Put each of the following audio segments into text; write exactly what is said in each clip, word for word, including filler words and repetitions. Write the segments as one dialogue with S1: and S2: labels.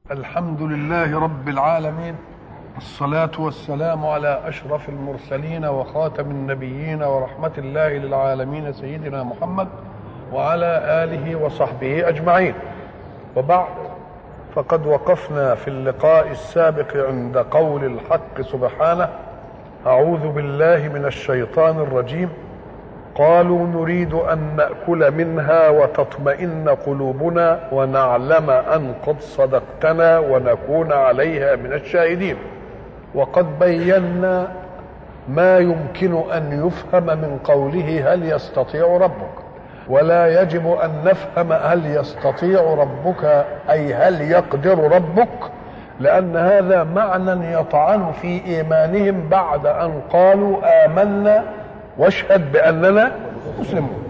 S1: الحمد لله رب العالمين، الصلاة والسلام على أشرف المرسلين وخاتم النبيين ورحمة الله للعالمين سيدنا محمد وعلى آله وصحبه أجمعين. وبعد، فقد وقفنا في اللقاء السابق عند قول الحق سبحانه: أعوذ بالله من الشيطان الرجيم. قالوا نريد أن نأكل منها وتطمئن قلوبنا ونعلم أن قد صدقتنا ونكون عليها من الشاهدين. وقد بينا ما يمكن أن يفهم من قوله هل يستطيع ربك، ولا يجب أن نفهم هل يستطيع ربك أي هل يقدر ربك، لأن هذا معنى يطعن في إيمانهم بعد أن قالوا آمنا واشهد بأننا مسلمون.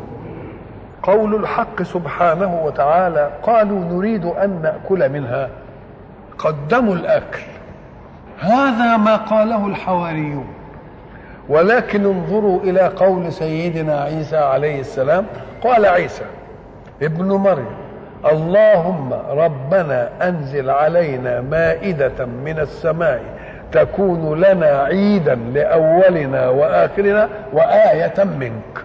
S1: قول الحق سبحانه وتعالى: قالوا نريد أن نأكل منها، قدموا الأكل، هذا ما قاله الحواريون. ولكن انظروا إلى قول سيدنا عيسى عليه السلام. قال عيسى ابن مريم: اللهم ربنا أنزل علينا مائدة من السماء تكون لنا عيدا لأولنا وآخرنا وآية منك.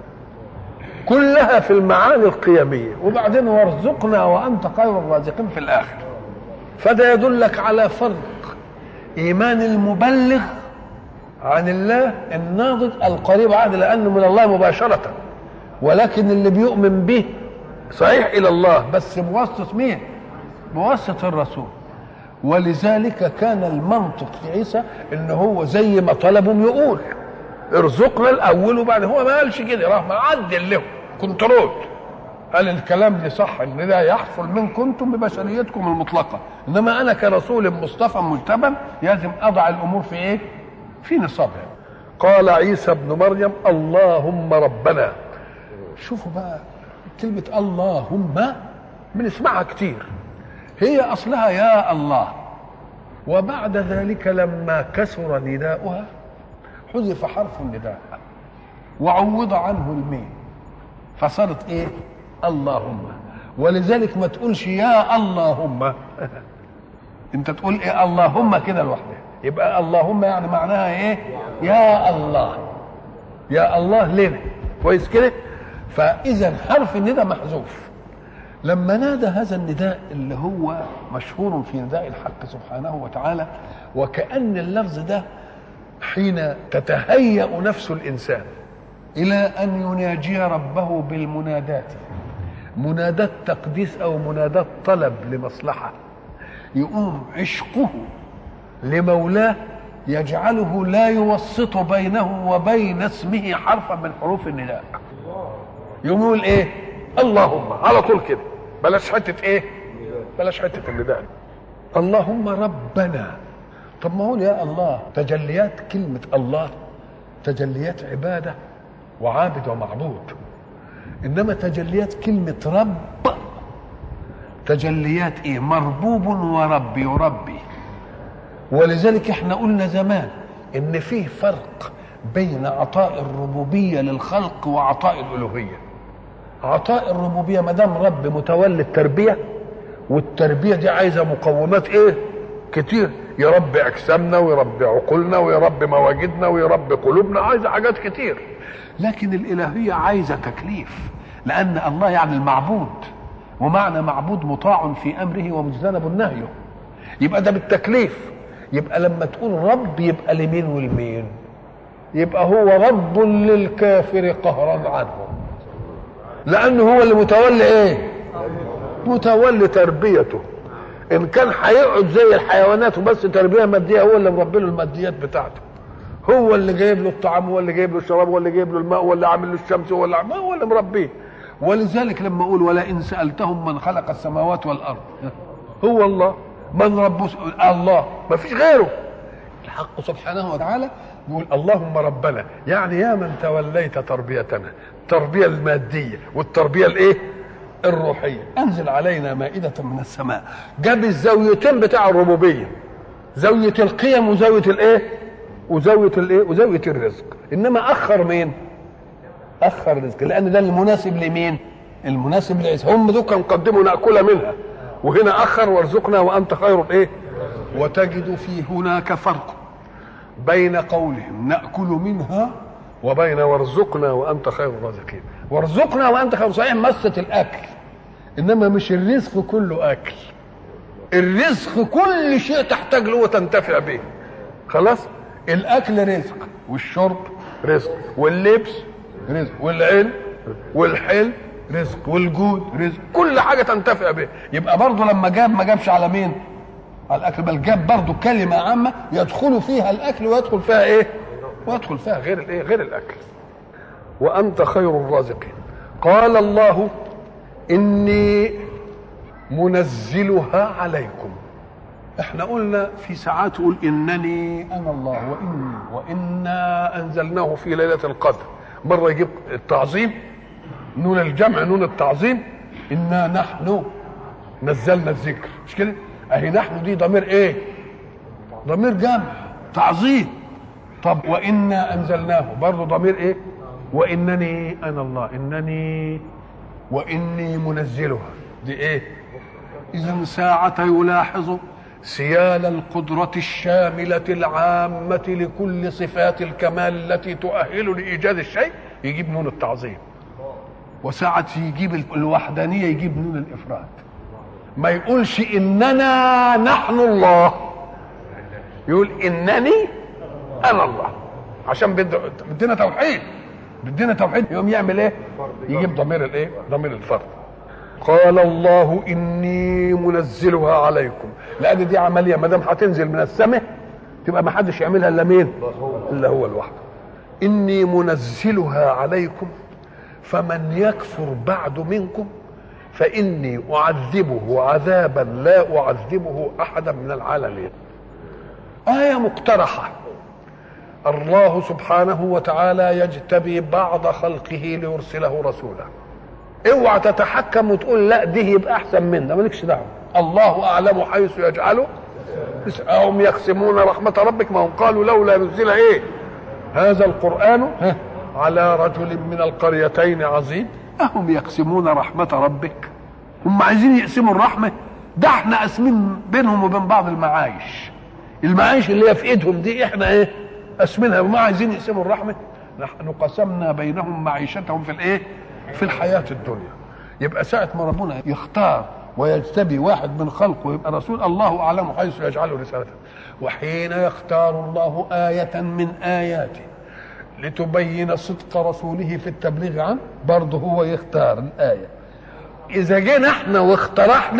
S1: كلها في المعاني القيمية، وبعدين وارزقنا وأنت خير الرازقين في الآخر. فده يدلك على فرق إيمان المبلغ عن الله الناضج القريب عهد، لأنه من الله مباشرة، ولكن اللي بيؤمن به صحيح إلى الله بس بواسطة مين؟ بواسطة الرسول. ولذلك كان المنطق في عيسى ان هو زي ما طلبهم يقول ارزقنا الاول، وبعد هو ما قالش كده، راح معدل له كنترول، قال الكلام ده صح ان ده يحصل منكم انتم ببشريتكم المطلقه، انما انا كرسول مصطفى مجتبى لازم اضع الامور في ايه؟ في نصابها. قال عيسى ابن مريم: اللهم ربنا. شوفوا بقى كلمه اللهم بنسمعها كتير، هي أصلها يا الله، وبعد ذلك لما كسر نداؤها حذف حرف النداء وعوض عنه الميم فصارت ايه؟ اللهم. ولذلك ما تقولش يا اللهم انت تقول ايه؟ اللهم كده لوحدها، يبقى اللهم يعني معناها ايه؟ يا الله، يا الله لنا، كويس كده؟ فإذا حرف النداء محذوف. لما نادى هذا النداء اللي هو مشهور في نداء الحق سبحانه وتعالى، وكأن اللفظ ده حين تتهيأ نفس الإنسان إلى أن يناجي ربه بالمنادات، منادات تقديس أو منادات طلب لمصلحة، يقوم عشقه لمولاه يجعله لا يوسط بينه وبين اسمه حرفا من حروف النداء. يقول إيه؟ اللهم على طول كده، بلاش حته ايه؟ بلاش حته النداء. اللهم ربنا. طب ما هو يا الله تجليات كلمه الله تجليات عباده وعابد ومعبود، انما تجليات كلمه رب تجليات ايه؟ مربوب ورب يربي. ولذلك احنا قلنا زمان ان فيه فرق بين عطاء الربوبيه للخلق وعطاء الالوهيه. عطاء الربوبيه ما دام رب متولي التربيه، والتربيه دي عايزه مقومات ايه؟ كتير، يربي اجسامنا ويربي عقولنا ويربي مواجدنا ويربي قلوبنا، عايزه حاجات كتير. لكن الالهيه عايزه تكليف، لان الله يعني المعبود، ومعنى معبود مطاع في امره ومجتنب نهيه، يبقى ده بالتكليف. يبقى لما تقول رب يبقى لمين ولمين؟ يبقى هو رب للكافر قهرا عنه، لأنه هو اللي متولي ايه؟ متولي تربيته. ان كان هيقعد زي الحيوانات وبس تربيه ماديه، هو اللي مربي له الماديات بتاعته، هو اللي جايب له الطعام، هو اللي جايب له الشراب، هو اللي جايب له الماء، هو اللي عامل له الشمس، هو اللي هو اللي مربيه. ولذلك لما اقول ولئن سالتهم من خلق السماوات والارض، هو الله. من رب الله، ما فيش غيره. الحق سبحانه وتعالى يقول اللهم ربنا، يعني يا من توليت تربيتنا، التربيه الماديه والتربيه الايه؟ الروحيه. انزل علينا مائده من السماء. جاب الزاويتين بتاع الربوبيه، زاويه القيم وزاويه الايه؟ وزاويه الايه؟ وزاويه الرزق. انما اخر مين؟ اخر الرزق، لان ده المناسب لمين؟ المناسب لعيسى. هم دول كانوا قدموا ناكل منها، وهنا اخر وارزقنا وانت خير الايه. وتجد في هناك فرق بين قولهم ناكل منها وبين وارزقنا وانت خير الرازقين. وارزقنا وانت خير، صحيح مست الاكل، انما مش الرزق كله اكل. الرزق كل شيء تحتاج له وتنتفع به. خلاص، الاكل رزق، والشرب رزق، واللبس رزق، والعلم والحلم رزق، والجود رزق، كل حاجه تنتفع به. يبقى برضه لما جاب ما جابش على مين؟ على الاكل، بل جاب برضه كلمه عامه يدخل فيها الاكل ويدخل فيها ايه؟ ويدخل فيها غير الايه؟ غير الاكل. وانت خير الرازقين. قال الله اني منزلها عليكم. احنا قلنا في ساعات يقول انني انا الله واني وانا انزلناه في ليله القدر. مره يجيب التعظيم، نون الجمع نون التعظيم، انا نحن نزلنا الذكر، مش كده؟ اهي نحن دي ضمير ايه؟ ضمير جمع تعظيم. طب وانا انزلناه برضه ضمير ايه؟ وانني انا الله، انني واني منزلها دي ايه؟ اذا ساعة يلاحظ سيال القدرة الشاملة العامة لكل صفات الكمال التي تؤهل لإيجاد الشيء يجيب نون التعظيم، وساعة يجيب الوحدانية يجيب نون الإفراد. ما يقولش إننا نحن الله، يقول إنني أنا الله، عشان بدنا توحيد، بدنا توحيد. يوم يعمل إيه؟ يجيب ضمير الإيه؟ ضمير الفرد. قال الله إني منزلها عليكم، لأن دي عملية ما دام هتنزل من السماء تبقى ما حدش يعملها إلا مين؟ إلا هو لوحده. إني منزلها عليكم فمن يكفر بعد منكم فإني أعذبه عذابا لا أعذبه أحدا من العالمين. آية مقترحة. الله سبحانه وتعالى يجتبي بعض خلقه ليرسله رسولا. اوعى تتحكم وتقول لا دي يبقى احسن منها، مالكش دعوه. الله اعلم حيث يجعله. هم يقسمون رحمه ربك، ما هم قالوا لولا نزل ايه هذا القران على رجل من القريتين عظيم. اهم يقسمون رحمه ربك؟ هم عايزين يقسموا الرحمه؟ ده احنا قاسمين بينهم وبين بعض المعايش. المعايش اللي هي في ايدهم دي احنا ايه قاسمينها، وما عايزين يقسموا الرحمه. نحن قسمنا بينهم معيشتهم في الايه؟ في الحياة الدنيا. يبقى ساعة ما ربنا يختار ويجتبي واحد من خلقه يبقى رسول، الله أعلم حيث يجعله رسالته. وحين يختار الله آية من آياته لتبين صدق رسوله في التبليغ عنه، برضه هو يختار الآية. إذا جينا احنا واقترحنا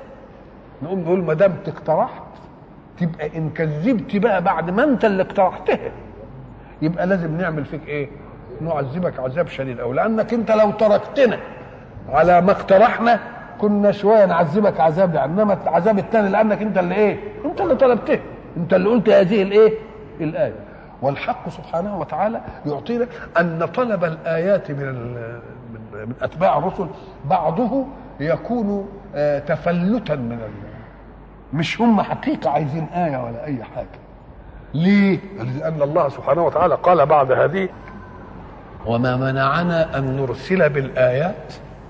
S1: نقوم نقول ما دام اقترحت تبقى إن كذبت بقى بعد ما أنت اللي اقترحتها يبقى لازم نعمل فيك إيه؟ نعذبك عذاب شديد أوي، لأنك أنت لو تركتنا على ما اقترحنا كنا شوية نعذبك عذاب، إنما العذاب الثاني لأنك أنت اللي إيه؟ أنت اللي طلبته، أنت اللي قلت هذه الإيه؟ الآية. والحق سبحانه وتعالى يعطينا أن طلب الآيات من من أتباع الرسل بعضه يكون تفلتا من الله، مش هم حقيقة عايزين آية ولا أي حاجة. ليه؟ لأن الله سبحانه وتعالى قال بعد هذه وما منعنا أن نرسل بالآيات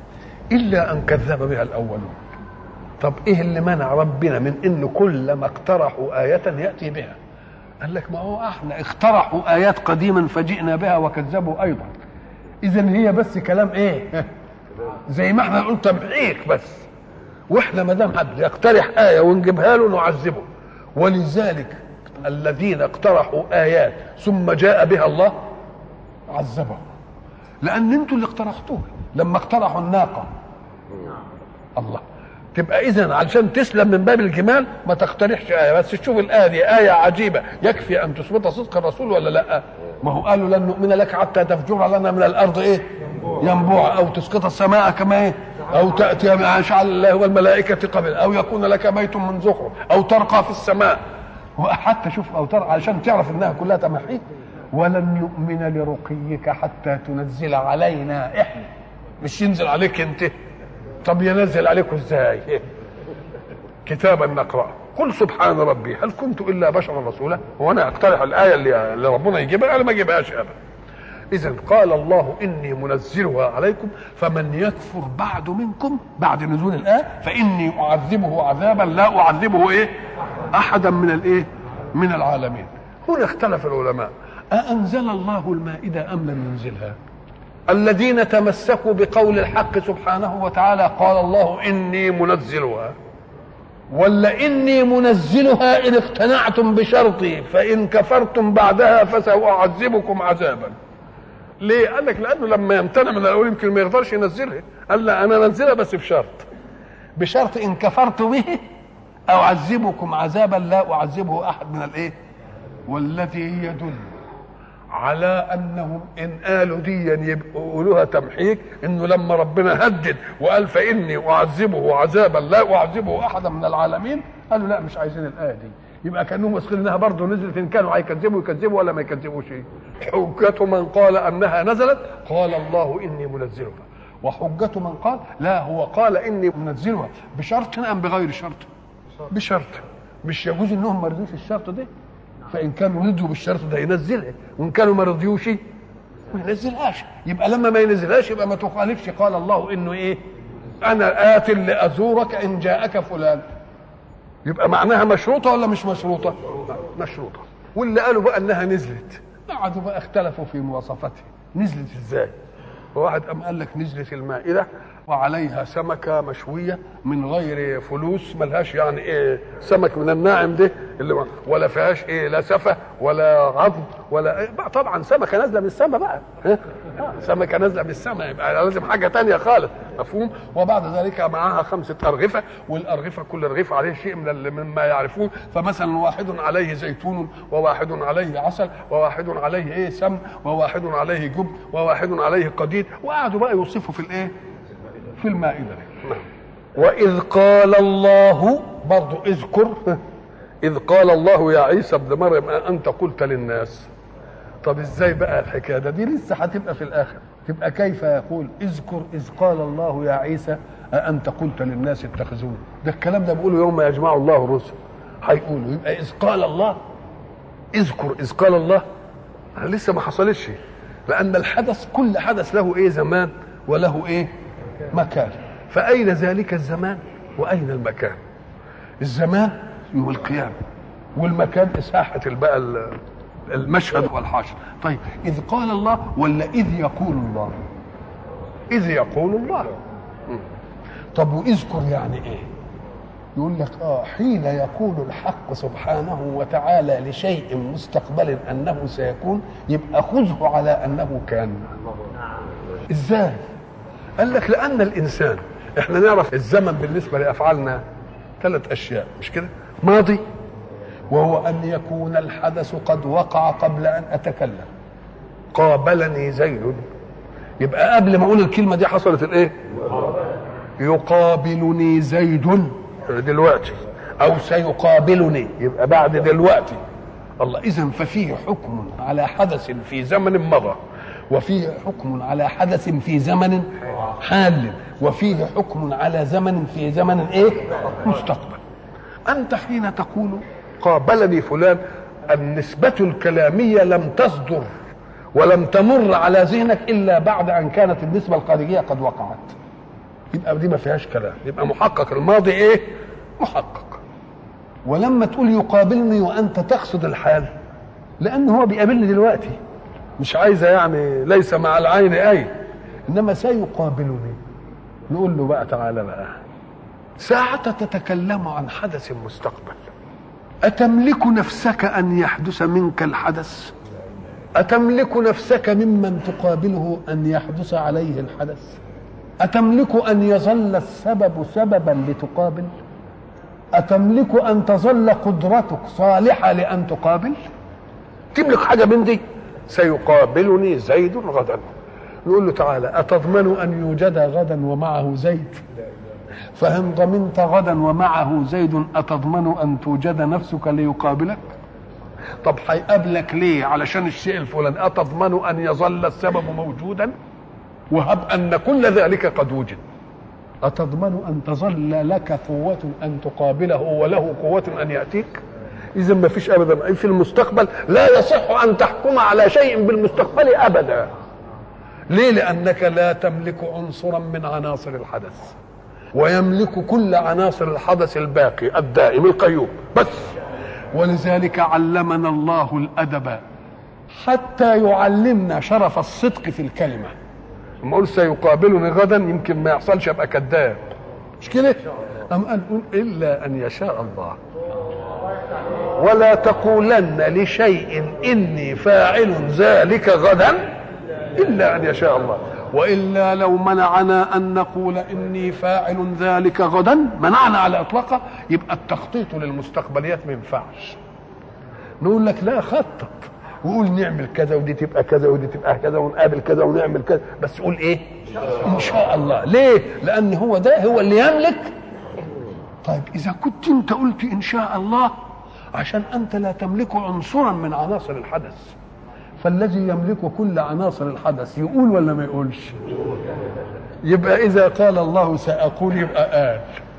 S1: إلا أن كذب بها الأولون. طب إيه اللي منع ربنا من إن كل ما اقترحوا آية يأتي بها؟ قال لك ما هو احنا اقترحوا آيات قديما فجئنا بها وكذبوا أيضا. إذن هي بس كلام إيه؟ زي ما احنا نقول تمحيك بس، واحنا ما دام حد يقترح آية ونجيبها له نعذبه. ولذلك الذين اقترحوا آيات ثم جاء بها الله عذبهم، لان انتوا اللي اقترحتوها. لما اقترحوا الناقه الله، تبقى اذا علشان تسلم من باب الجمال ما تقترحش ايه، بس تشوف الايه دي ايه عجيبه يكفي ان تثبت صدق الرسول ولا لا؟ ما هو قالوا لن نؤمن لك حتى تفجر لنا من الارض ايه؟ ينبوع، او تسقط السماء كما ايه؟ او تاتي مع شعل الله والملائكه قبل، او يكون لك بيت من زخرف، او ترقى في السماء. وحتى شوف او ترقى علشان تعرف انها كلها تمحيك. ولن نؤمن لرقيك حتى تنزل علينا احنا، مش ينزل عليك انت. طب ينزل عليكم ازاي؟ كتابا نقرأ. قل سبحان ربي هل كنت الا بشرا رسولا. وانا اقترح الايه اللي, اللي ربنا يجيبها انا ما اجيبهاش ابدا. إذن قال الله إني منزلها عليكم فمن يكفر بعد منكم بعد نزول الآية فإني أعذبه عذابا لا أعذبه إيه أحدا من الإيه من العالمين. هنا اختلف العلماء أأنزل الله المائدة أم لم ينزلها؟ الذين تمسكوا بقول الحق سبحانه وتعالى قال الله إني منزلها، ولا إني منزلها إن اقتنعتم بشرطي فإن كفرتم بعدها فسأعذبكم عذابا. ليه؟ قال لك لأنه لما يمتنع من الأول يمكن ما يقدرش ينزلها، قال لا أنا أنزلها بس بشرط بشرط إن كفرت به أعذبكم عذابا لا أعذبه أحد من الإيه؟ والذي يدل على انهم ان قالوا ديا يقولوها تمحيك، انه لما ربنا هدد وقال فاني اعذبه عذابا لا اعذبه احدا من العالمين، قالوا لا مش عايزين الايه دي، يبقى كانهم واثقين انها برضه نزلت، ان كانوا هيكذبوا يكذبوا ولا ما يكذبوش. حجة من قال انها نزلت قال الله اني منزلها، وحجة من قال لا هو قال اني منزلها بشرط ام بغير شرط؟ بشرط. مش يجوز انهم ما رضوش الشرط ده، فإن كانوا رضيوا بالشرط ده ينزلها، وإن كانوا ما رضيوش ما ينزلهاش. يبقى لما ما ينزلهاش يبقى ما تخالفش قال الله إنه إيه؟ أنا آت لأزورك إن جاءك فلان. يبقى معناها مشروطة ولا مش مشروطة؟ مشروطة. واللي قالوا بقى إنها نزلت قعدوا بقى اختلفوا في مواصفاتها. نزلت إزاي؟ واحد قام قال لك نزلت المائدة وعليها سمكة مشوية من غير فلوس، ملهاش يعني ايه سمك من الناعم ده اللي ولا فيهاش ايه لا سفة ولا عظم ولا إيه، طبعا سمكة نازلة من السماء بقى، سمكة نازلة من السماء يبقى لازم حاجة تانية خالص، مفهوم؟ وبعد ذلك معها خمسة أرغفة، والأرغفة كل رغيف عليه شيء من مما يعرفون، فمثلا واحد عليه زيتون وواحد عليه عسل وواحد عليه ايه سمن وواحد عليه جبن وواحد عليه قديد، وقعدوا بقى يوصفوا في الايه في المائدة. وإذ قال الله برضو اذكر إذ قال الله يا عيسى ابن مريم أنت قلت للناس. طب ازاي بقى الحكاية ده؟ دي لسه هتبقى في الآخر، تبقى كيف يقول اذكر إذ قال الله يا عيسى أنت قلت للناس اتخذوني. ده الكلام ده بيقوله يوم ما يجمع الله الرسل، هيقولوا يبقى إذ قال الله اذكر إذ قال الله لسه ما حصلش، لأن الحدث كل حدث له إيه زمان وله إيه مكان. فأين ذلك الزمان وأين المكان؟ الزمان يوم القيامة، والمكان إساحة بقى المشهد والحشر. طيب إذ قال الله ولا إذ يقول الله؟ إذ يقول الله. طب واذكر يعني إيه؟ يقول لك آه حين يقول الحق سبحانه وتعالى لشيء مستقبل أنه سيكون يبقى خذه على أنه كان. إزاي؟ قال لك لأن الإنسان احنا نعرف الزمن بالنسبة لأفعالنا ثلاث أشياء مش كده؟ ماضي، وهو أن يكون الحدث قد وقع قبل أن أتكلم. قابلني زيد، يبقى قبل ما أقول الكلمة دي حصلت الإيه؟ يقابلني زيد دلوقتي، أو سيقابلني يبقى بعد دلوقتي. الله، إذن ففيه حكم على حدث في زمن مضى، وفيه حكم على حدث في زمن حال، وفيه حكم على زمن في زمن ايه مستقبل. انت حين تقول قابلني فلان النسبة الكلامية لم تصدر ولم تمر على ذهنك الا بعد ان كانت النسبة الخارجية قد وقعت، يبقى دي ما فيهاش كلام، يبقى محقق الماضي ايه محقق. ولما تقول يقابلني وانت تقصد الحال، لان هو بيقابلني دلوقتي، مش عايزه يعني ليس مع العين اي، انما سيقابلني. نقول له بقى تعالى بقى ساعة تتكلم عن حدث مستقبل، أتملك نفسك أن يحدث منك الحدث؟ أتملك نفسك ممن تقابله أن يحدث عليه الحدث؟ أتملك أن يظل السبب سببا لتقابل؟ أتملك أن تظل قدرتك صالحة لأن تقابل؟ تملك حاجة من دي؟ سيقابلني زيد غدا. نقول له تعالى أتضمن أن يوجد غدا ومعه زيد؟ فإن ضمنت غدا ومعه زيد أتضمن أن توجد نفسك ليقابلك؟ طب هيقابلك ليه؟ علشان الشيء الفلاني. أتضمن أن يظل السبب موجودا وهب أن كل ذلك قد وجد؟ أتضمن أن تظل لك قوة أن تقابله وله قوة أن يأتيك؟ إذا ما فيش أبدا في المستقبل، لا يصح أن تحكم على شيء بالمستقبل أبدا. ليه؟ لأنك لا تملك عنصرا من عناصر الحدث، ويملك كل عناصر الحدث الباقي الدائم القيوم بس. ولذلك علمنا الله الأدب حتى يعلمنا شرف الصدق في الكلمة. لما أقول سيقابلني غدا يمكن ما يحصلش أبقى كذاب، مش كده؟ أم أن أقول إلا أن يشاء الله. ولا تقولن لشيء إني فاعل ذلك غدا إلا أن يشاء الله. وإلا لو منعنا أن نقول إني فاعل ذلك غدا، منعنا على إطلاقه، يبقى التخطيط للمستقبليات ما ينفعش. نقول لك لا، خطط وقول نعمل كذا ودي تبقى كذا ودي تبقى كذا ونقابل كذا ونعمل كذا، بس قول ايه؟ ان شاء الله. ليه؟ لان هو ده هو اللي يملك. طيب اذا كنت انت قلت ان شاء الله عشان انت لا تملك عنصرا من عناصر الحدث، فالذي يملك كل عناصر الحدث يقول ولا ما يقولش؟ يبقى اذا قال الله ساقول يبقى قال.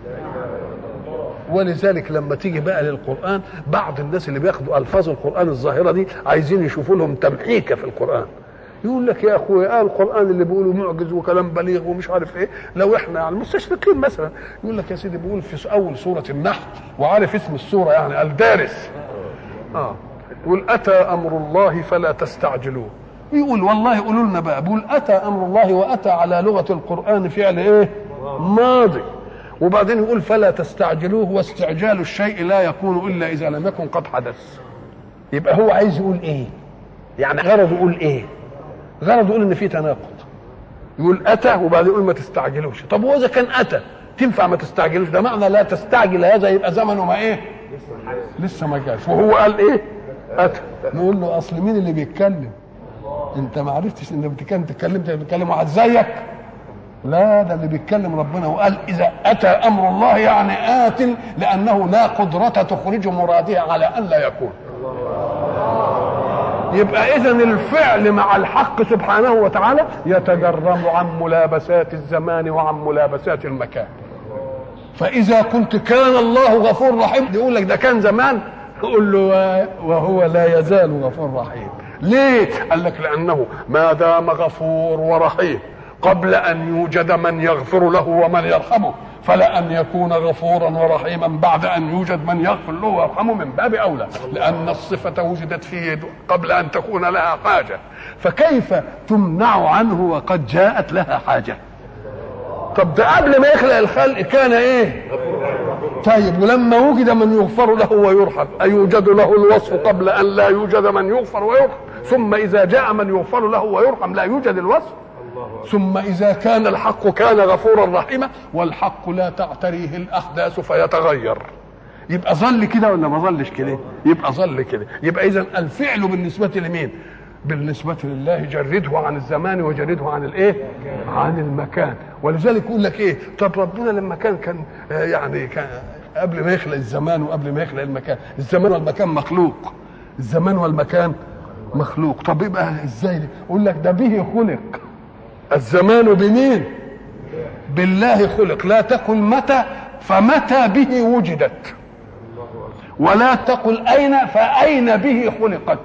S1: ولذلك لما تيجي بقى للقرآن، بعض الناس اللي بياخدوا ألفاظ القرآن الظاهرة دي عايزين يشوفوا لهم تمحيكة في القرآن. يقول لك يا أخويا، آه القرآن اللي بيقولوا معجز وكلام بليغ ومش عارف إيه، لو إحنا يعني المستشرقين مثلا يقول لك يا سيدي بيقول في أول سورة النحل، وعارف اسم السورة يعني الدارس، آه يقول أتى أمر الله فلا تستعجلوه. يقول والله قولوا لنا بقى، بيقول أتى أمر الله، وأتى على لغة القرآن فعل إيه؟ ماضي. وبعدين يقول فلا تستعجلوه، واستعجال الشيء لا يكون الا اذا لم يكن قد حدث. يبقى هو عايز يقول ايه؟ يعني غرضه يقول ايه؟ غرضه يقول ان في تناقض. يقول اتى وبعدين يقول ما تستعجلوش. طب هو اذا كان اتى تنفع ما تستعجلوش؟ ده معنى لا تستعجل، هذا يبقى زمنه ما ايه؟ لسه ما جاش. وهو قال ايه؟ اتى. نقول له اصل مين اللي بيتكلم؟ انت ما عرفتش ان بتتكلم تتكلمت بتتكلم واحد زيك؟ لا، ده اللي بيتكلم ربنا، وقال إذا أتى أمر الله يعني آت، لأنه لا قدرة تخرج مرادها على أن لا يكون. يبقى إذن الفعل مع الحق سبحانه وتعالى يتجرم عن ملابسات الزمان وعن ملابسات المكان. فإذا قلت كان الله غفور رحيم، يقول لك ده كان زمان، تقول له وهو لا يزال غفور رحيم. ليه؟ قال لك لأنه ما دام غفور ورحيم قبل أن يوجد من يغفر له ومن يرحمه، فلا أن يكون غفورا ورحيما بعد أن يوجد من يغفر له ويرحمه من باب أولى، لأن الصفة وجدت فيه قبل أن تكون لها حاجة، فكيف تمنع عنه وقد جاءت لها حاجة؟ طب ده قبل ما يخلق الخلق كان إيه؟ طيب ولما وجد من يغفر له ويرحم، أيوجد له الوصف قبل أن لا يوجد من يغفر ويرحم؟ ثم إذا جاء من يغفر له ويرحم لا يوجد الوصف؟ ثم إذا كان الحق كان غفورا رحيما، والحق لا تعتريه الأحداث فيتغير، يبقى ظل كده ولا ما ظلش كده؟ يبقى ظل كده. يبقى إذن الفعل بالنسبة لمين؟ بالنسبة لله جرده عن الزمان وجرده عن الايه؟ عن المكان. ولذلك يقول لك ايه؟ طب ربنا لما كان كان يعني كان قبل ما يخلق الزمان وقبل ما يخلق المكان، الزمان والمكان مخلوق، الزمان والمكان مخلوق. طب يبقى ازاي؟ يقول لك ده به خلق. الزمان بمين؟ بالله خلق. لا تقل متى، فمتى به وجدت، ولا تقل اين، فاين به خلقت.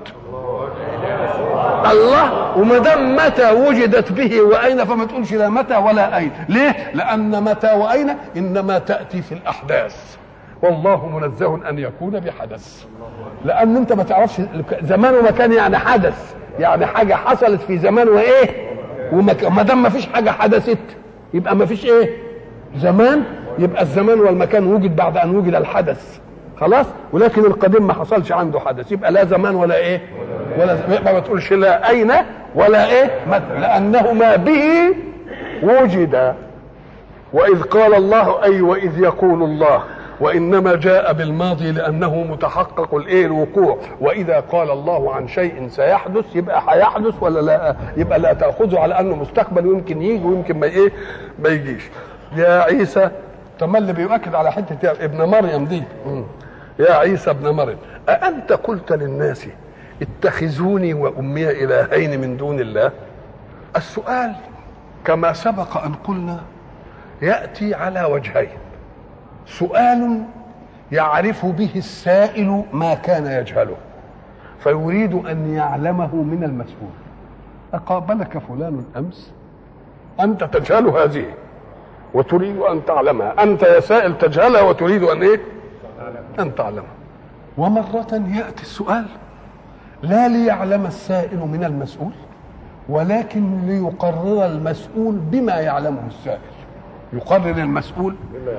S1: الله. وما دام متى وجدت به واين، فما تقولش لا متى ولا اين. ليه؟ لان متى واين انما تاتي في الاحداث، والله منزه ان يكون بحدث، لان انت ما تعرفش زمان ومكان، يعني حدث، يعني حاجه حصلت في زمان وايه وما دام ما فيش حاجه حدثت يبقى ما فيش ايه؟ زمان. يبقى الزمان والمكان وجد بعد ان وجد الحدث، خلاص. ولكن القديم ما حصلش عنده حدث، يبقى لا زمان ولا ايه؟ ولا يبقى ما تقولش لا اين ولا ايه؟ لانه ما به وجد. واذ قال الله، اي واذ يقول الله، وانما جاء بالماضي لانه متحقق الايه؟ الوقوع. واذا قال الله عن شيء سيحدث يبقى هيحدث ولا لا؟ يبقى لا تاخذه على انه مستقبل ويمكن يجي ويمكن ما ايه؟ ما يجيش. يا عيسى، طب اللي بيؤكد على حته ابن مريم دي، يا عيسى ابن مريم أأنت قلت للناس اتخذوني وأمي إلهين من دون الله؟ السؤال كما سبق أن قلنا يأتي على وجهين. سؤال يعرف به السائل ما كان يجهله فيريد أن يعلمه من المسؤول. أقابلك فلان أمس أنت تجهل هذه وتريد أن تعلمها، أنت يا سائل تجهلها وتريد أن إيه؟ أن تعلمها. ومرة يأتي السؤال لا ليعلم السائل من المسؤول ولكن ليقرر المسؤول بما يعلمه السائل. يقرر المسؤول.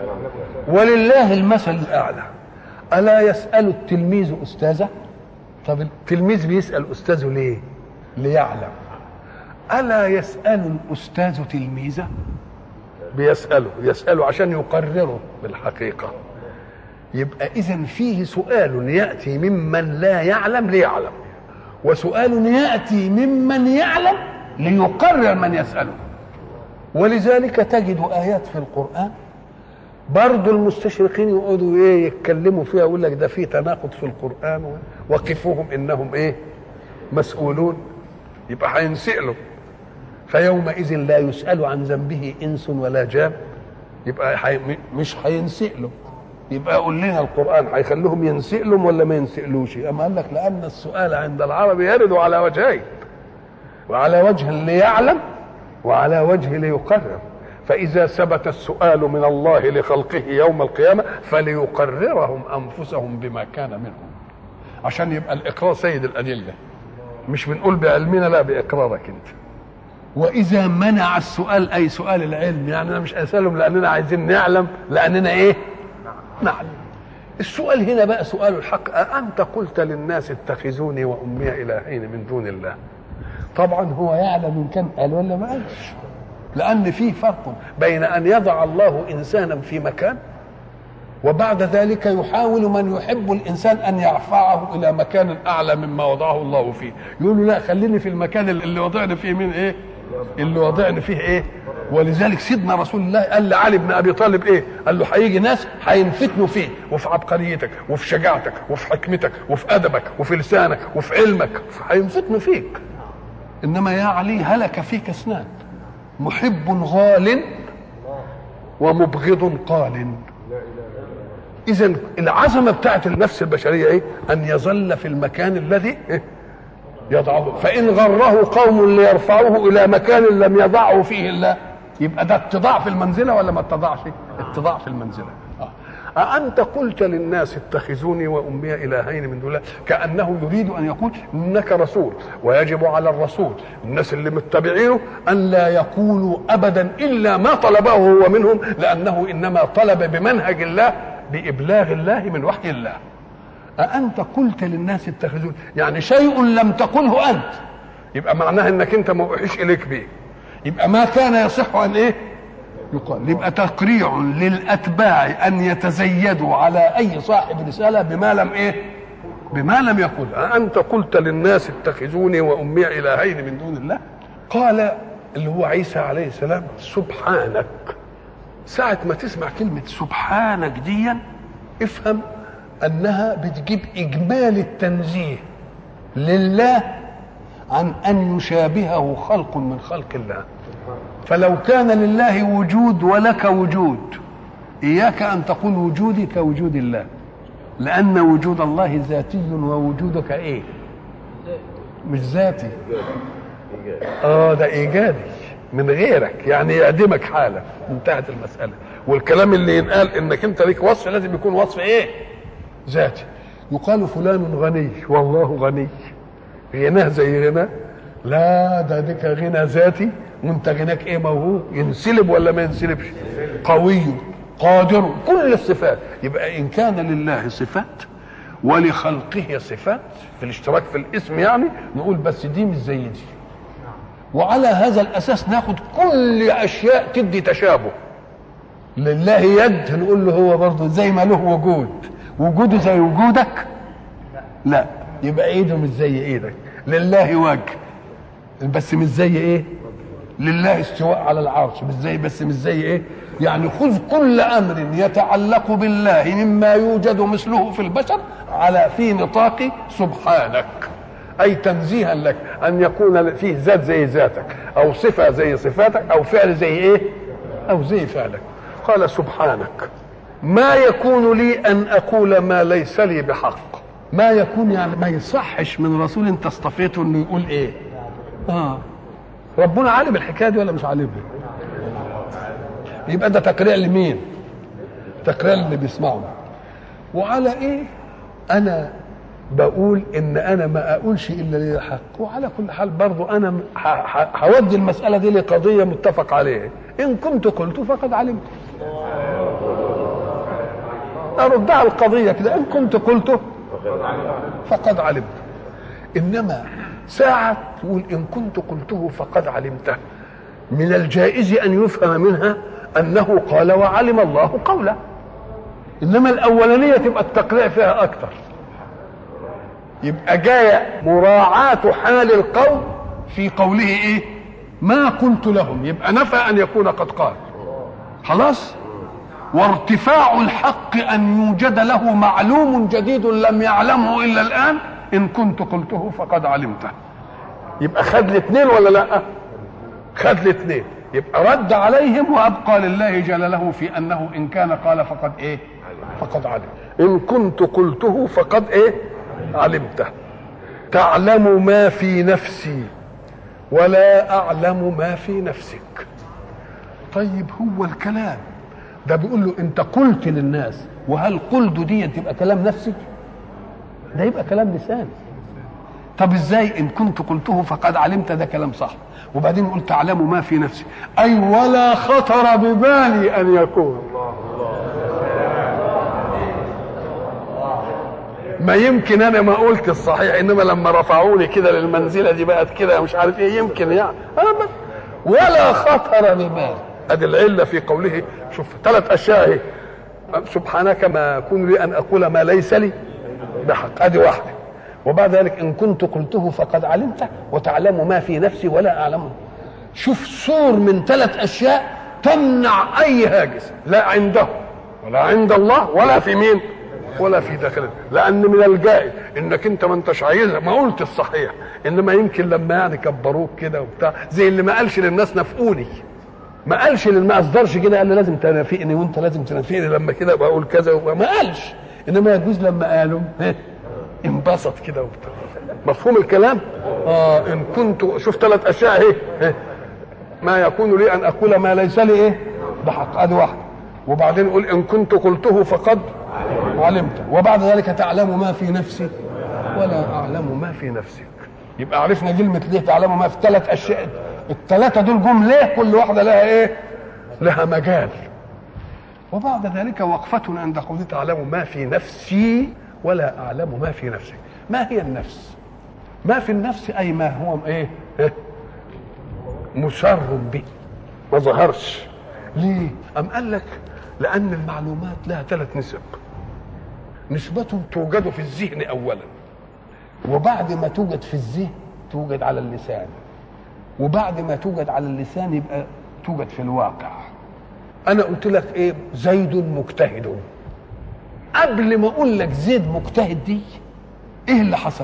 S1: ولله المثل الأعلى. ألا يسأل التلميذ أستاذه؟ طب التلميذ بيسأل أستاذه ليه؟ ليعلم. ألا يسأل الأستاذ تلميذه؟ بيسأله يسأله عشان يقرره بالحقيقة. يبقى إذن فيه سؤال يأتي ممن لا يعلم ليعلم، وسؤال يأتي ممن يعلم ليقرر من يسأله. ولذلك تجد آيات في القرآن برضو المستشرقين يقعدوا ايه يتكلموا فيها، يقول لك ده في تناقض في القرآن وقفوهم انهم ايه مسؤولون. يبقى هينسألوا فيومئذ لا يسأل عن ذنبه انس ولا جان. يبقى حي... مش هينسألوا. يبقى قول لنا القرآن هيخليهم ينسألوا ولا ما ينسألوش؟ اما قال لك لأن السؤال عند العرب يرد على وجهين، وعلى وجه ليعلم وعلى وجه ليقرر. فإذا ثبت السؤال من الله لخلقه يوم القيامة فليقررهم أنفسهم بما كان منهم، عشان يبقى الإقرار سيد الأدلة. مش بنقول بعلمنا، لا بإقرارك أنت. وإذا منع السؤال أي سؤال العلم، يعني أنا مش أسألهم لأننا عايزين نعلم، لأننا إيه؟ نعلم. السؤال هنا بقى سؤال الحق. أأنت قلت للناس اتخذوني وأمي إلهين من دون الله؟ طبعا هو يعلم إن كان قال ولا ما قالش، لأن فيه فرق بين أن يضع الله إنسانا في مكان وبعد ذلك يحاول من يحب الإنسان أن يرفعه إلى مكان أعلى مما وضعه الله فيه. يقول له لا خليني في المكان اللي وضعني فيه من إيه؟ اللي وضعني فيه إيه؟ ولذلك سيدنا رسول الله قال لعلي بن أبي طالب إيه؟ قال له هيجي ناس هينفتنوا فيه وفي عبقريتك وفي شجاعتك وفي حكمتك وفي أدبك وفي لسانك وفي علمك، هينفتنوا فيك. إنما يا علي هلك فيك اثنان، محب غال ومبغض قال. إذن العظمة بتاعت النفس البشرية إيه؟ أن يظل في المكان الذي إيه؟ يضعه. فإن غره قوم ليرفعوه إلى مكان لم يضعه فيه الله، يبقى ده اتضاع في المنزلة ولا ما اتضاعش؟ اتضاع في المنزلة. أأنت قلت للناس اتخذوني وأمي إلهين من دون الله، كأنه يريد أن يقول إنك رسول ويجب على الرسول الناس اللي متبعينه أن لا يقولوا أبدا إلا ما طلبه هو منهم، لأنه إنما طلب بمنهج الله بإبلاغ الله من وحي الله. أأنت قلت للناس اتخذوني، يعني شيء لم تقله أنت، يبقى معناه إنك أنت ما أوحيش إليك به، يبقى ما كان يصح أن إيه يقال. يبقى تقريع للأتباع أن يتزيدوا على أي صاحب رسالة بما لم إيه بما لم يقل. أنت قلت للناس اتخذوني وأمي إلهين من دون الله. قال اللي هو عيسى عليه السلام سبحانك. ساعة ما تسمع كلمة سبحانك ديا افهم أنها بتجيب إجمال التنزيه لله عن أن يشابهه خلق من خلق الله. فلو كان لله وجود ولك وجود، إياك أن تقول وجودي كوجود الله، لأن وجود الله ذاتي ووجودك إيه؟ مش ذاتي. آه ده إيجادي من غيرك، يعني يعدمك حالة. انتهت المسألة. والكلام اللي ينقال إنك أنت ليك وصف لازم يكون وصف إيه؟ ذاتي. يقال فلان غني والله غني، غناه زي غناه؟ لا، ده ديك غنى ذاتي وانت غناك ايه موهوب، ينسلب ولا ما ينسلبش؟ قوي قادر، كل الصفات. يبقى ان كان لله صفات ولخلقه صفات في الاشتراك في الاسم، يعني نقول بس دي مش زي دي. وعلى هذا الاساس ناخد كل اشياء تدي تشابه. لله يد نقول له هو برضه زي ما له وجود، وجوده زي وجودك؟ لا، يبقى ايده مش زي ايدك. لله وجه بس مش زي ايه؟ لله استواء على العرش مش زي، بس مش زي ايه؟ يعني خذ كل امر يتعلق بالله مما يوجد مثله في البشر على في نطاق سبحانك، اي تنزيها لك ان يكون فيه ذات زي ذاتك، او صفه زي صفاتك، او فعل زي ايه؟ او زي فعلك. قال سبحانك ما يكون لي ان اقول ما ليس لي بحق. ما يكون يعني ما يصحش من رسول انت اصطفيته انه يقول ايه. اه ربنا عالم الحكايه دي ولا مش عالمها؟ يبقى ده تقريع لمين؟ تقريع اللي بيسمعه. وعلى ايه انا بقول ان انا ما اقولش الا لي الحق؟ وعلى كل حال برضو انا هودي المساله دي لقضيه متفق عليها. ان كنت قلت فقد علمت، اردها القضيه كده، ان كنت قلته فقد علمت. انما ساعه تقول ان كنت قلته فقد علمته، من الجائز ان يفهم منها انه قال وعلم الله قوله، انما الاولانيه تبقى التقريع فيها اكثر، يبقى جايه مراعاه حال القوم في قوله ايه ما قلت لهم، يبقى نفى ان يكون قد قال خلاص. وارتفاع الحق ان يوجد له معلوم جديد لم يعلمه الا الان، ان كنت قلته فقد علمته. يبقى خد الاثنين ولا لا؟ خد الاثنين، يبقى رد عليهم وابقى لله جلاله في انه ان كان قال فقد ايه فقد علم. ان كنت قلته فقد ايه علمته. تعلم ما في نفسي ولا اعلم ما في نفسك. طيب هو الكلام ده بيقول له انت قلت للناس، وهل قلت دي تبقى كلام نفسي؟ ده يبقى كلام لساني. طب ازاي ان كنت قلته فقد علمت؟ ده كلام صح. وبعدين قلت تعلم ما في نفسي، اي ولا خطر ببالي ان يكون. ما يمكن انا ما قلت الصحيح، انما لما رفعوني كده للمنزله دي بقت كده مش عارف ايه، يمكن يعني أنا ولا خطر ببالي. ادي العله في قوله. شوف ثلاث اشياء اهي، سبحانك ما يكون لي ان اقول ما ليس لي بحق، ادي واحده. وبعد ذلك ان كنت قلته فقد علمته وتعلم ما في نفسي ولا اعلمه. شوف صور من ثلاث اشياء تمنع اي هاجس، لا عنده ولا عند الله ولا في مين ولا في داخله. لان من الجائز انك انت ما انتش عايزها، ما قلت الصحيح، انما يمكن لما يعني كبروك كده وبتاع، زي اللي ما قالش للناس نافقوني، ما قالش للما اصدرش كده قال لي لازم تنافقني وانت لازم تنافقني لما كده بقول كذا، ما قالش. انما يجوز لما قالوا انبسط كده وبتاع. مفهوم الكلام؟ اه ان كنت شوف ثلاث اشياء اهي، ما يكون لي ان اقول ما ليس لي ايه بحق، ادي واحده. وبعدين يقول ان كنت قلته فقد علمت، وبعد ذلك تعلم ما في نفسي ولا اعلم ما في نفسك. يبقى عرفنا كلمه ليه تعلم ما في ثلاث اشياء. الثلاثه دول جم ليه؟ كل واحده لها ايه؟ لها مجال. وبعد ذلك وقفه عند قوله تعلم ما في نفسي ولا اعلم ما في نفسك. ما هي النفس؟ ما في النفس اي ما هو ايه, إيه؟ مسر به، ما ظهرش. ليه؟ ام قال لك لان المعلومات لها ثلاث نسب. نسبة توجد في الذهن اولا، وبعد ما توجد في الذهن توجد على اللسان، وبعد ما توجد على اللسان يبقى توجد في الواقع. انا قلت لك ايه؟ زيد مجتهد. قبل ما اقول لك زيد مجتهد دي ايه اللي حصل؟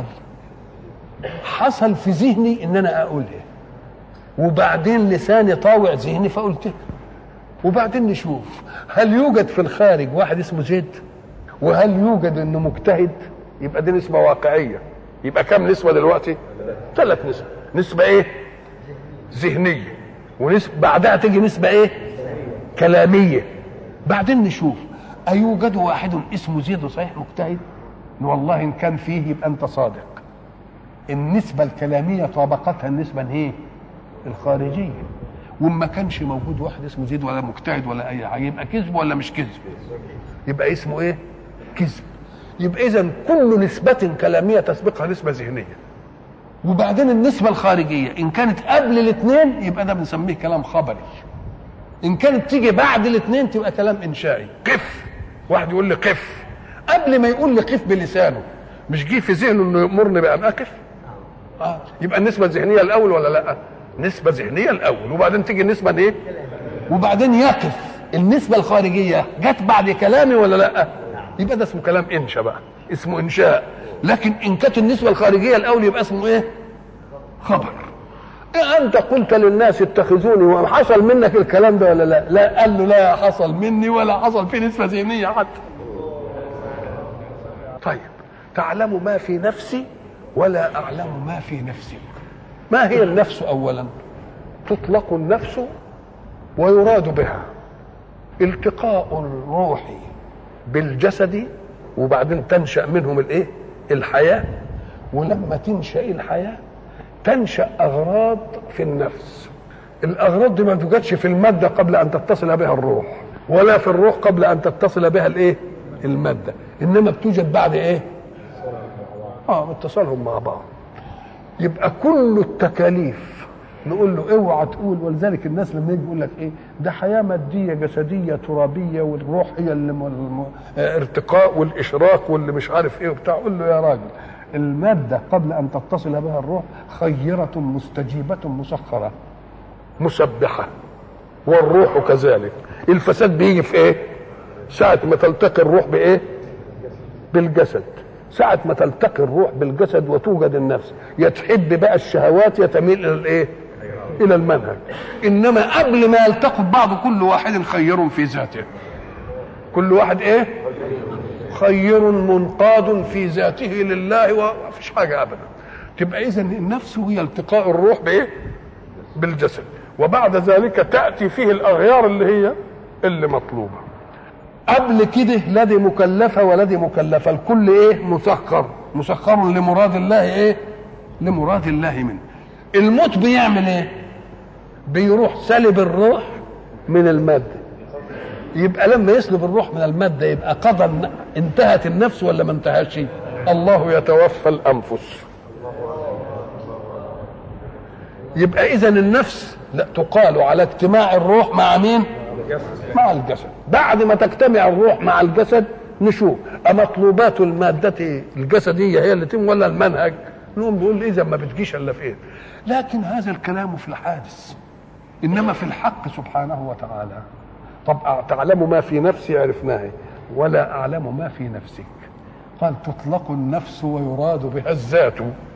S1: حصل في ذهني ان انا اقولها، وبعدين لساني طاوع ذهني فقلتها. وبعدين نشوف هل يوجد في الخارج واحد اسمه زيد، وهل يوجد انه مجتهد؟ يبقى دي نسبة واقعية. يبقى كم نسبة دلوقتي؟ ثلاث نسبة. نسبة ايه؟ ذهنية، ونسبة بعدها تيجي نسبة ايه؟ كلامية. بعدين نشوف أيوجد واحد اسمه زيد صحيح مجتهد؟ والله إن كان فيه يبقى أنت صادق. النسبة الكلامية طابقتها النسبة ايه؟ الخارجية. وما كانش موجود واحد اسمه زيد ولا مجتهد ولا أي حاجة، يبقى كذب ولا مش كذب؟ يبقى اسمه ايه؟ كذب. يبقى إذن كل نسبة كلامية تسبقها نسبة ذهنية. وبعدين النسبة الخارجية إن كانت قبل الاثنين يبقى ده بنسميه كلام خبري. إن كانت تيجي بعد الاثنين تبقى كلام إنشائي. قف، واحد يقول لي قف، قبل ما يقول لي قف بلسانه مش جه في ذهنه إنه يأمرني بأن أقف؟ آه. يبقى النسبة الذهنية الأول ولا لأ؟ نسبة ذهنية الأول، وبعدين تيجي النسبة إيه؟ وبعدين يقف. النسبة الخارجية جت بعد كلامي ولا لأ؟ يبقى ده اسمه كلام إنشاء بقى، اسمه إنشاء. لكن إن كانت النسبة الخارجية الأول يبقى اسمه إيه؟ خبر. إيه انت قلت للناس اتخذوني وحصل منك الكلام ده ولا لا؟ لا، قال له لا حصل مني ولا حصل في نسبة ذهنية حتى. طيب تعلم ما في نفسي ولا أعلم ما في نفسك. ما هي النفس أولا؟ تطلق النفس ويراد بها التقاء الروح بالجسد، وبعدين تنشأ منهم الايه؟ الحياة. ولما تنشأ الحياة تنشأ أغراض في النفس. الأغراض دي ما توجدش في المادة قبل أن تتصل بها الروح، ولا في الروح قبل أن تتصل بها الايه؟ المادة، إنما بتوجد بعد ايه؟ اه اتصالهم مع بعض. يبقى كل التكاليف نقول له اوعى تقول. ولذلك الناس لما يجي يقول لك ايه ده حياه ماديه جسديه ترابيه والروح هي اللي ارتقاء والاشراق واللي مش عارف ايه وبتاع، قول له يا راجل الماده قبل ان تتصل بها الروح خيره مستجيبه مسخره مسبحه، والروح كذلك. الفساد بيجي في ايه؟ ساعه ما تلتقي الروح بايه؟ بالجسد. ساعة ما تلتقي الروح بالجسد وتوجد النفس، يتحب بقى الشهوات يتميل الى الايه؟ الى المنهج. انما قبل ما يلتقوا ببعض كل واحد خير في ذاته. كل واحد ايه؟ خير منقاد في ذاته لله ومفيش حاجة ابدا. تبقى اذا النفس هي التقاء الروح بايه؟ بالجسد، وبعد ذلك تأتي فيه الاغيار اللي هي اللي مطلوبة. قبل كده لا دي مكلفه ولا دي مكلفه، الكل ايه؟ مسخر مسخر لمراد الله ايه؟ لمراد الله منه. الموت بيعمل ايه؟ بيروح سلب الروح من الماده. يبقى لما يسلب الروح من الماده يبقى قضى انتهت النفس ولا ما انتهتش؟ الله يتوفى الانفس. يبقى اذا النفس لا تقال على اجتماع الروح مع مين؟ مع الجسد. بعد ما تجتمع الروح مع الجسد نشوف أمطلوبات المادة الجسدية هي اللي تم ولا المنهج؟ نقوم بيقول إذا ما بتجيش إلا في إيه؟ لكن هذا الكلام في الحادث، إنما في الحق سبحانه وتعالى. طب تعلم ما في نفسي عرفناه ولا أعلم ما في نفسك. قال تطلق النفس ويراد بها الذات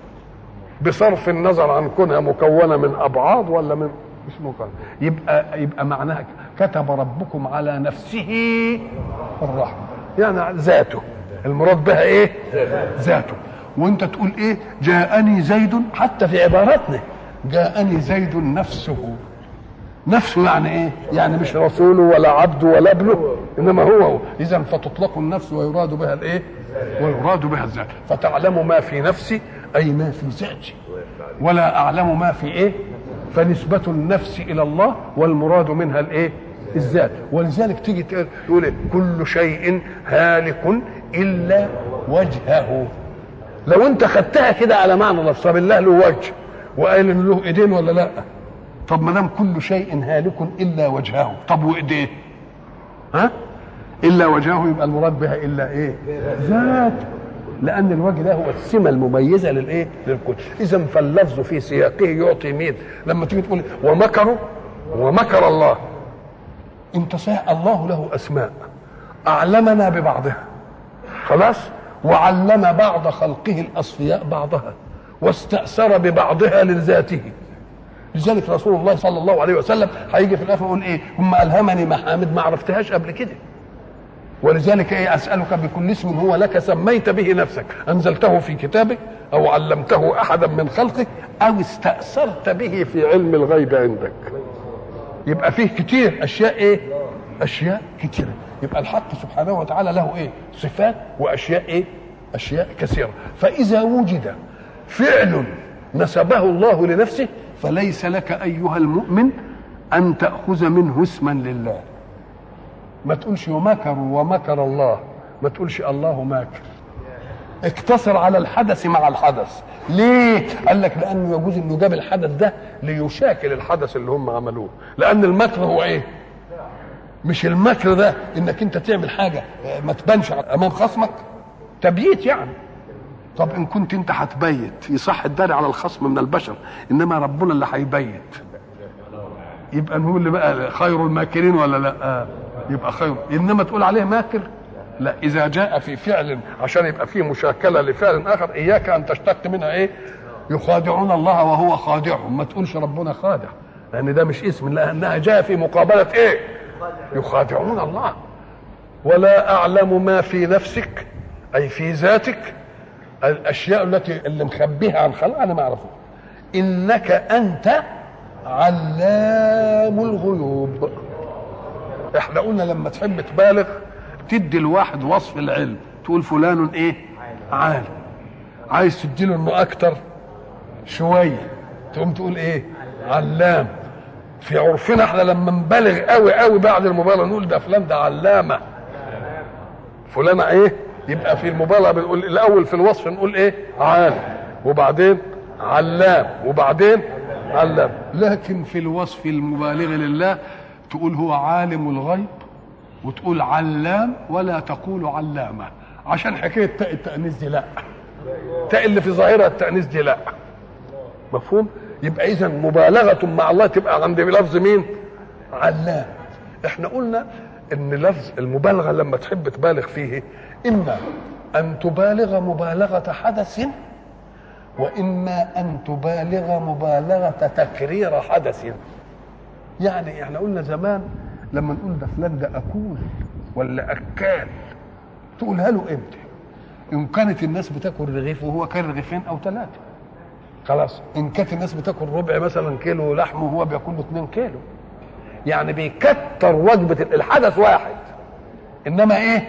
S1: بصرف النظر عن كونها مكونة من أبعاد ولا من مش مكون. يبقى يبقى معناها كتب ربكم على نفسه الرحمة، يعني ذاته. المراد بها ايه؟ ذاته. وانت تقول ايه؟ جاءني زيد، حتى في عباراتنا جاءني زيد نفسه. نفسه يعني ايه؟ يعني مش رسوله ولا عبده ولا ابنه، انما هو هو. اذا فتطلق النفس ويراد بها الايه؟ ويراد بها الذات. فتعلم ما في نفسي اي ما في ذاتي، ولا اعلم ما في ايه؟ فنسبة النفس الى الله والمراد منها الايه؟ الذات. ولذلك تيجي تقول إيه؟ كل شيء هالك الا وجهه. لو انت خدتها كده على معنى لفظ بالله له وجه وقال ان له ايدين ولا لا؟ طب ما دام كل شيء هالك الا وجهه، طب وايديه؟ ها؟ الا وجهه، يبقى المراد بها الا ايه؟ ذات. لان الوجه ده هو السمه المميزه للايه؟ للكل. اذا فاللفظ في سياقه يعطي مين؟ لما تيجي تقول ومكروا ومكر الله، انت صحيح الله له اسماء اعلمنا ببعضها خلاص، وعلم بعض خلقه الاصفياء بعضها، واستأثر ببعضها لذاته. لذلك رسول الله صلى الله عليه وسلم هيجي في الاخر يقول ايه؟ ثم الهمني محامد ما عرفتهاش قبل كده. ولذلك ايه؟ اسالك بكل اسم هو لك سميت به نفسك، انزلته في كتابك، او علمته احدا من خلقك، او استاثرت به في علم الغيب عندك. يبقى فيه كتير اشياء ايه؟ اشياء كتيره. يبقى الحق سبحانه وتعالى له ايه؟ صفات واشياء ايه؟ اشياء كثيره. فاذا وجد فعل نسبه الله لنفسه فليس لك ايها المؤمن ان تاخذ منه اسما لله. ما تقولش ومكروا ومكر الله، ما تقولش الله ماكر. اقتصر على الحدث مع الحدث. ليه؟ قال لك لانه يجوز انه جاب الحدث ده ليشاكل الحدث اللي هم عملوه. لان المكر هو ايه؟ مش المكر ده انك انت تعمل حاجه ما تبانش امام خصمك، تبييت يعني. طب ان كنت انت هتبيت يصح الدار على الخصم من البشر، انما ربنا اللي هيبيت، يبقى نقول اللي بقى خير الماكرين ولا لا؟ يبقى خير. انما تقول عليه ماكر لا. اذا جاء في فعل عشان يبقى فيه مشاكله لفعل اخر اياك ان تشتق منها ايه؟ يخادعون الله وهو خادعهم، ما تقولش ربنا خادع، لان ده مش اسم، لانها جاء في مقابله ايه؟ يخادعون الله. ولا اعلم ما في نفسك، اي في ذاتك، الاشياء التي اللي مخبيها عن خلق انا ما اعرفها. انك انت علام الغيوب. احنا قلنا لما تحب تبالغ تدي الواحد وصف العلم، تقول فلان ايه؟ عالم. عايز تديله انه اكتر شويه تقوم تقول ايه؟ علام. في عرفنا احنا لما نبالغ قوي قوي بعد المبالغه نقول ده فلان ده علامه، فلان ايه؟ يبقى في المبالغه بنقول الاول في الوصف نقول ايه؟ عالم، وبعدين علام، وبعدين علام. لكن في الوصف المبالغ لله تقول هو عالم الغيب، وتقول علام، ولا تقول علامه، عشان حكايه تاء التانيث دي لا، تاء اللي في ظاهرها التانيث دي لا. مفهوم؟ يبقى اذا مبالغه مع الله تبقى عند لفظ مين؟ علام. احنا قلنا ان لفظ المبالغه لما تحب تبالغ فيه اما ان تبالغ مبالغه حدث، واما ان تبالغ مبالغه تكرير حدث. يعني احنا قلنا زمان لما نقول ده فلان ده اكول ولا اكال تقولها له امتى؟ ان كانت الناس بتاكل رغيف وهو كان رغيفين او ثلاثه، خلاص. ان كانت الناس بتاكل ربع مثلا كيلو لحم وهو بياكل له اتنين كيلو، يعني بيكتر وجبه. الحدث واحد انما ايه؟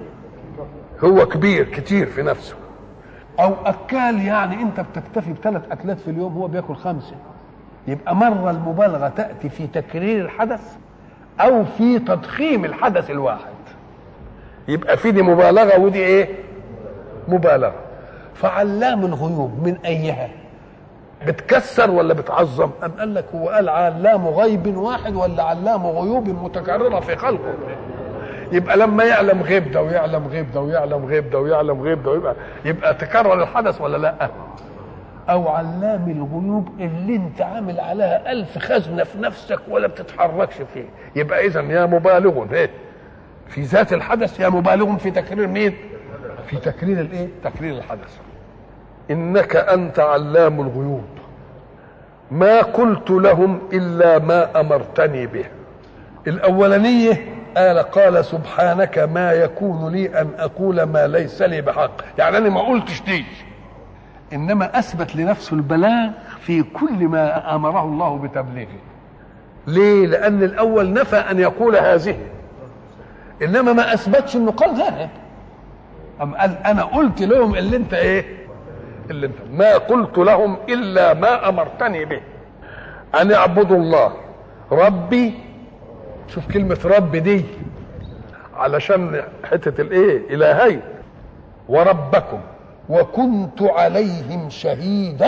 S1: هو كبير كتير في نفسه. او اكال يعني انت بتكتفي بثلاث اكلات في اليوم هو بياكل خمسه، يبقى مره المبالغه تاتي في تكرير الحدث او في تضخيم الحدث الواحد، يبقى في دي مبالغه ودي ايه؟ مبالغه. فعلام الغيوب من ايها؟ بتكسر ولا بتعظم؟ أم قال لك هو قال علام غيب واحد ولا علام غيوب متكرره في خلقه؟ يبقى لما يعلم غيب ده ويعلم غيب ده ويعلم غيب ده ويعلم غيب ده يبقى يبقى تكرر الحدث ولا لا؟ او علام الغيوب اللي انت عامل عليها الف خزنه في نفسك ولا بتتحركش فيه، يبقى اذا يا مبالغ ايه؟ في ذات الحدث، يا مبالغ في تكرير مين؟ في تكرير الايه؟ تكرير الحدث. انك انت علام الغيوب ما قلت لهم الا ما امرتني به. الاولانيه قال قال سبحانك ما يكون لي ان اقول ما ليس لي بحق، يعني انا ما قلتش دي، انما اثبت لنفسه البلاغ في كل ما امره الله بتبليغه. ليه؟ لان الاول نفى ان يقول هذه، انما ما اثبتش انه قال ذلك. أم قال انا قلت لهم اللي انت ايه؟ اللي انت ما قلت لهم الا ما امرتني به ان اعبدوا الله ربي. شوف كلمه رب دي علشان حته الايه؟ الهي. وربكم وكنت عليهم شهيدا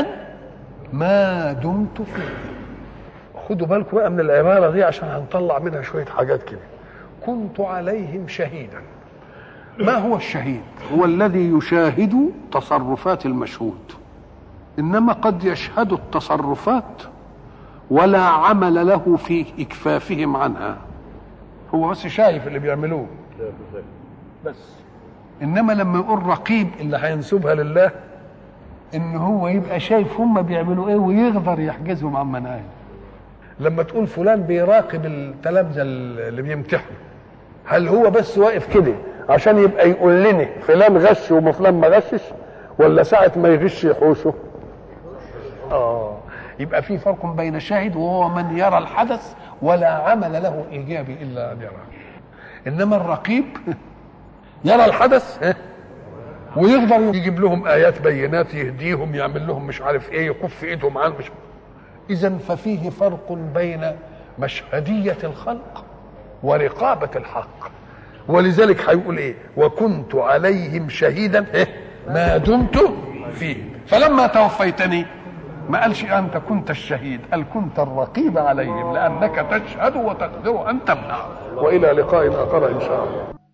S1: ما دمت فيه. خدوا بالكم بقى من العباره دي عشان هنطلع منها شويه حاجات كده. كنت عليهم شهيدا. ما هو الشهيد؟ هو الذي يشاهد تصرفات المشهود، انما قد يشهد التصرفات ولا عمل له في اكفافهم عنها، هو بس شايف اللي بيعملوه بس. انما لما يقول رقيب اللي هينسبها لله ان هو يبقى شايف هم بيعملوا ايه ويقدر يحجزهم عن مناهج. لما تقول فلان بيراقب التلامذه اللي بيمتحنوا، هل هو بس واقف كده عشان يبقى يقول لنا فلان غش وفلان ما غشش، ولا ساعة ما يغش يحوشه؟ اه يبقى في فرق بين شاهد وهو من يرى الحدث ولا عمل له ايجابي الا ان يراه. انما الرقيب يرى الحدث ويقدر يجيب لهم ايات بينات، يهديهم، يعمل لهم مش عارف ايه، يكف ايدهم عن مش. اذا ففيه فرق بين مشهدية الخلق ورقابة الحق. ولذلك هيقول ايه؟ وكنت عليهم شهيدا ما دمت فيه. فلما توفيتني ما قالش انت كنت الشهيد، قال كنت الرقيب عليهم لانك تشهد وتقدر ان تمنع. والى لقاء اخر ان شاء الله.